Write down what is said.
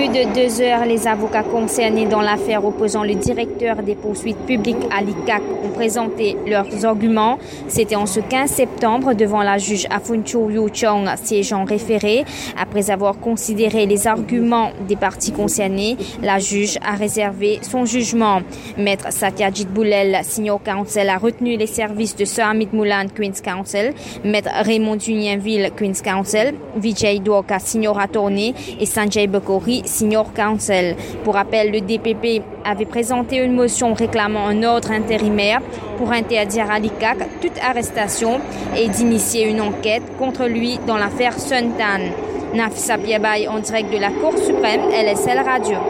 plus de 2 heures, les avocats concernés dans l'affaire opposant le directeur des poursuites publiques à l'ICAC ont présenté leurs arguments. C'était en ce 15 septembre devant la juge Afuncho Yu Chong, siégeant référé. Après avoir considéré les arguments des parties concernées, la juge a réservé son jugement. Maître Satyajit Boulel, senior counsel, a retenu les services de Sir Amit Moulan, Queen's Counsel, Maître Raymond Junienville, Queen's Counsel, Vijay Dwarka, senior attorney, et Sanjay Bakori, senior counsel. Pour rappel, le DPP avait présenté une motion réclamant un ordre intérimaire pour interdire à l'ICAC toute arrestation et d'initier une enquête contre lui dans l'affaire Sun Tan. Nafisa Piabai en direct de la Cour suprême, LSL Radio.